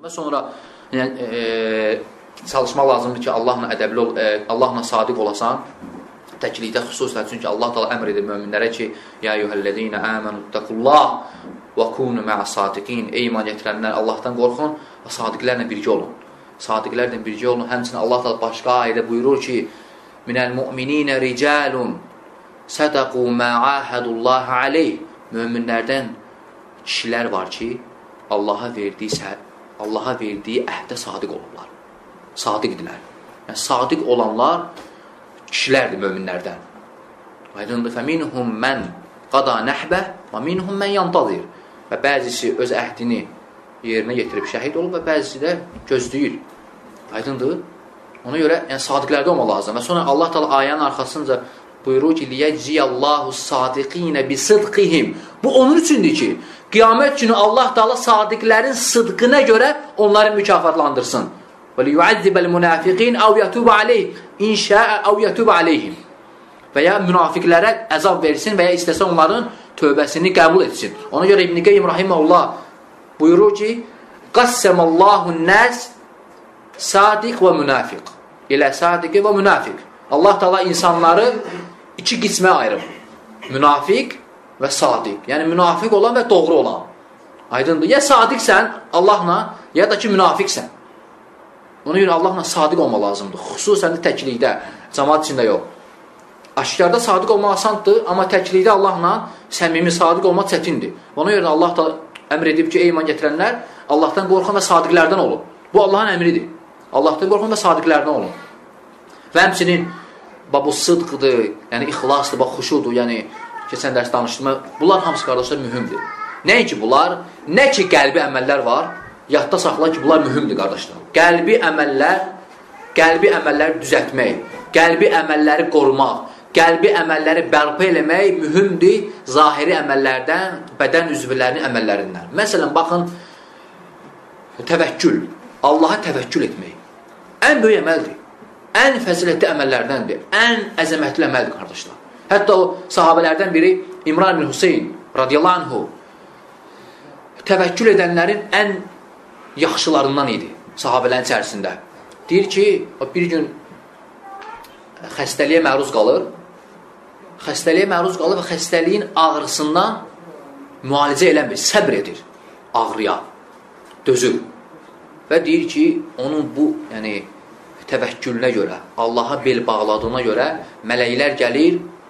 Və sonra çalışmaq lazımdır ki, Allahla ədəbli ol, Allahla sadiq olasan, təklikdə xüsusən. Çünki Allah da əmr edir möminlərə ki, ya eyyuhəl-ləzīnə əmənu ittəqullah və kunu mə'as-sadiqin. Ey iman gətirənlər, Allahdan qorxun və sadiqlərlə birgə olun. Sadiqlərlə birgə olun. Həmçinin Allah da başqa ayədə buyurur ki, minəl mu'mininə ricalun sədəqu mə'ahədullah aleyh. Möminlərdən kişilər var ki, Allaha verdiyi əhdə sadiq olurlar. Sadiqdirlər. Yəni, sadiq olanlar kişilərdir möminlərdən. Aydındır. فَمِنْهُمْ مَنْ قَدَى نَحْبَةً وَمِنْهُمْ مَنْ يَنْتَظِرُ. Və bəzisi öz əhdini yerinə yetirib şəhid olub və bəzisi də gözləyir. Aydındır. Ona görə yəni, sadiqlərdə olmaq lazım. Və sonra Allah Teala ayənin arxasınca buyurur ki, لِيَجْزِيَ الصَّادِقِينَ بِصِدْقِهِمْ. Bu onun üçündür ki, qiyamət günü Allah Teala sadiqlərin sıdqına görə onları mükafatlandırsın. وَلِيُعَذِّبَ الْمُنَافِقِينَ اَوْ يَتُوبَ عَلَيْهِ اِنْ شَاءَ اَوْ يَتُوبَ عَلَيْهِمْ. Və ya münafiqlərə əzab versin və ya istəsə onların tövbəsini qəbul etsin. Ona görə İbn-i Qeym Rahiməhullah buyurur ki, قَسَّمَ اللّٰهُ النَّاسِ sadiq və münafiq. İlə sadiqi və münafiq. Allah Teala insanları iki qismə ayırıb. Münafiq və sadiq. Yəni münafiq olan və doğru olan. Aydındır. Ya sadiqsən Allahla, ya da ki münafiqsən. Ona görə Allahla sadiq olmaq lazımdır. Xüsusən də təklikdə, cəmaat içində yox. Aşkarda sadiq olmaq asandır, amma təklikdə Allahla səmimi sadiq olmaq çətindir. Ona görə Allah da əmr edib ki, ey iman gətirənlər, Allahdan qorxun və sadiqlərdən olun. Bu Allahın əmridir. Allahdan qorxun və sadiqlərdən olun. Və həmçinin bu sıdqıdır, yəni ixlasdır, xuşudur, yəni keçən dərs danışdığımda, bunlar hamısı qardaşlar mühümdür. Nə ki bunlar, nə ki qəlbi əməllər var, yadda saxla ki, bunlar mühümdür qardaşlar. Qəlbi əməlləri düzəltmək, qəlbi əməlləri qorumaq, qəlbi əməlləri bərpa eləmək mühümdür zahiri əməllərdən, bədən üzvlərinin əməllərindən. Məsələn, baxın, təvəkkül, Allaha təvəkkül etmək ən böyük əməldir, ən fəzilətli əməllərdəndir, ən əzəmətli əməldir, qardaşlar. Hətta o sahabələrdən biri İmran ibn Hüseyin radiyallahu anhu təvəkkül edənlərin ən yaxşılarından idi sahabələrin içərisində. Deyir ki, bir gün xəstəliyə məruz qalır və xəstəliyin ağrısından müalicə eləmir, səbr edir ağrıya, dözür. Və deyir ki, onun bu təvəkkülünə görə, Allaha bel bağladığına görə mələklər gəlir,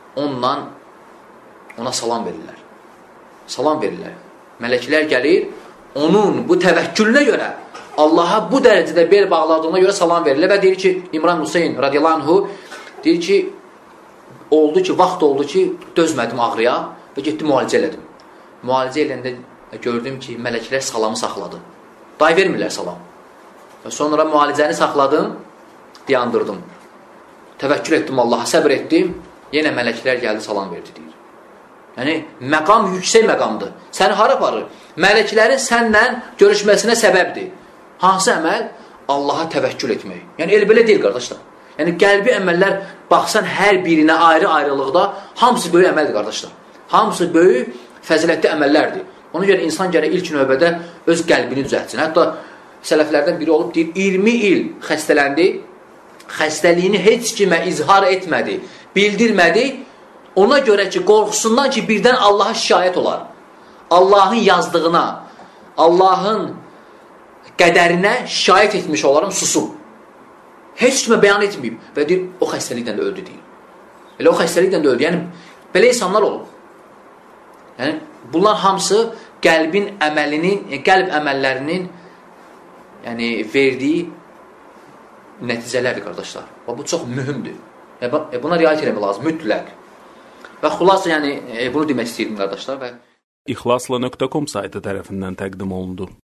ona salam verirlər. Salam verirlər. Mələklər gəlir, onun bu təvəkkülünə görə, Allaha bu dərəcədə bel bağladığına görə salam verirlər və deyir ki, İmran Hüseyin radiyallahu anhu deyir ki, vaxt oldu ki, dözmədim ağrıya və getdim müalicə elədim. Müalicə eləndə gördüm ki, mələklər salamı saxladı. Day vermirlər salam. Və sonra müalicəni saxladım, dayandırdım. Təvəkkül etdim Allaha, səbr etdim, yenə mələklər gəldi, salam verdi, deyir. Yəni, məqam yüksək məqamdır. Səni hara aparır? Mələklərin sənlə görüşməsinə səbəbdir. Hansı əməl? Allaha təvəkkül etmək. Yəni, elə belə deyil, qardaşlar. Yəni, qəlbi əməllər, baxsan hər birinə ayrı-ayrılıqda, hamısı böyük əməldir, qardaşlar. Hamısı böyük, fəzilətli əməllərdir. Ona görə insan gərək ilk növbədə öz qəlbini düzəltsin. Hətta sələflərdən biri olub, deyir, 20 il xəstələndi, xəstəliyini heç kimə izhar etmədi, bildirmədi, ona görə ki, qorxusundan ki, birdən Allaha şikayət olar. Allahın yazdığına, Allahın qədərinə şikayət etmiş olarım, susub. Heç kimə bəyan etməyib və deyir, o xəstəlikdən də öldü, deyir. Elə o xəstəlikdən də öldü. Yəni, belə insanlar olub. Yəni, bunlar hamısı qəlb əməllərinin verdiyi nəticələrdir, qardaşlar. Bu çox mühümdür. Buna riayət eləmək lazım, mütləq. Və xülasə, bunu demək istəyirdim, qardaşlar. İxlasla.com saytı tərəfindən təqdim olundu.